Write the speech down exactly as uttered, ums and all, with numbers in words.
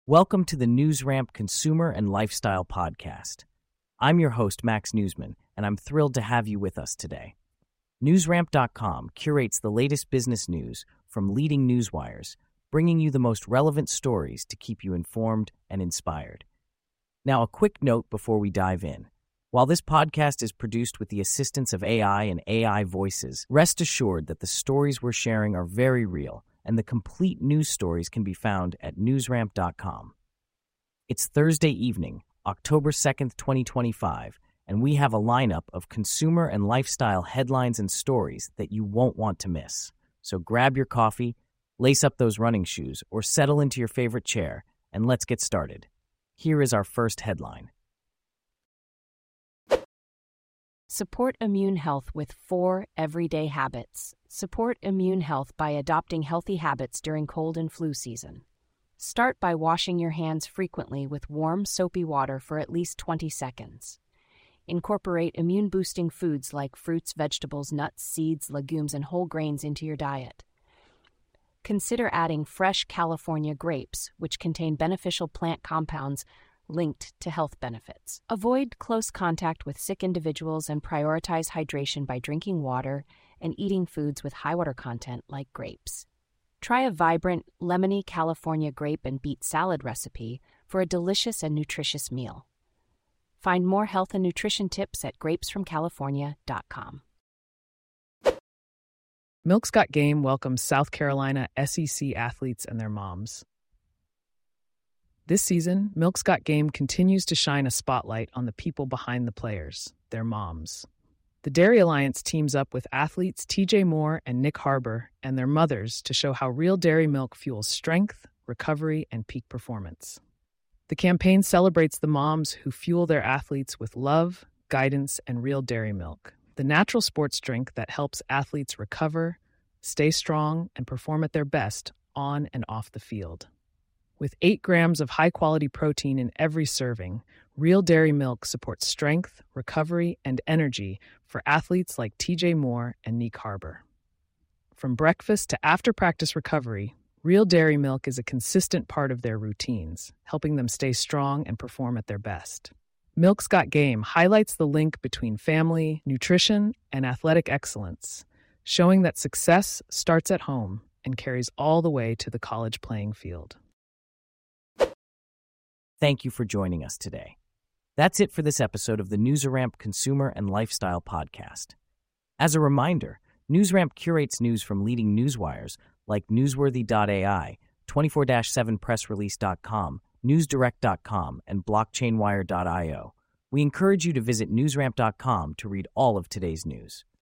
Welcome to the NewsRamp Consumer and Lifestyle Podcast. I'm your host, Max Newsman, and I'm thrilled to have you with us today. NewsRamp dot com curates the latest business news from leading newswires, bringing you the most relevant stories to keep you informed and inspired. Now, a quick note before we dive in. While this podcast is produced with the assistance of A I and A I voices, rest assured that the stories we're sharing are very real, and the complete news stories can be found at NewsRamp dot com. It's Thursday evening, October second, twenty twenty-five, and we have a lineup of consumer and lifestyle headlines and stories that you won't want to miss. So grab your coffee, lace up those running shoes, or settle into your favorite chair, and let's get started. Here is our first headline. Support immune health with four everyday habits. Support immune health by adopting healthy habits during cold and flu season. Start by washing your hands frequently with warm, soapy water for at least twenty seconds. Incorporate immune-boosting foods like fruits, vegetables, nuts, seeds, legumes, and whole grains into your diet. Consider adding fresh California grapes, which contain beneficial plant compounds linked to health benefits. Avoid close contact with sick individuals and prioritize hydration by drinking water and eating foods with high water content like grapes. Try a vibrant, lemony California grape and beet salad recipe for a delicious and nutritious meal. Find more health and nutrition tips at grapes from california dot com. Milk's Got Game welcomes South Carolina S E C athletes and their moms. This season, Milk's Got Game continues to shine a spotlight on the people behind the players, their moms. The Dairy Alliance teams up with athletes T J Moore and Nick Harbor and their mothers to show how real dairy milk fuels strength, recovery, and peak performance. The campaign celebrates the moms who fuel their athletes with love, guidance, and real dairy milk, the natural sports drink that helps athletes recover, stay strong, and perform at their best on and off the field. With eight grams of high-quality protein in every serving, Real Dairy Milk supports strength, recovery, and energy for athletes like T J Moore and Nick Harbor. From breakfast to after-practice recovery, Real Dairy Milk is a consistent part of their routines, helping them stay strong and perform at their best. Milk's Got Game highlights the link between family, nutrition, and athletic excellence, showing that success starts at home and carries all the way to the college playing field. Thank you for joining us today. That's it for this episode of the NewsRamp Consumer and Lifestyle Podcast. As a reminder, NewsRamp curates news from leading newswires like Newsworthy dot A I, twenty-four seven press release dot com, newsdirect dot com, and blockchainwire dot io. We encourage you to visit newsramp dot com to read all of today's news.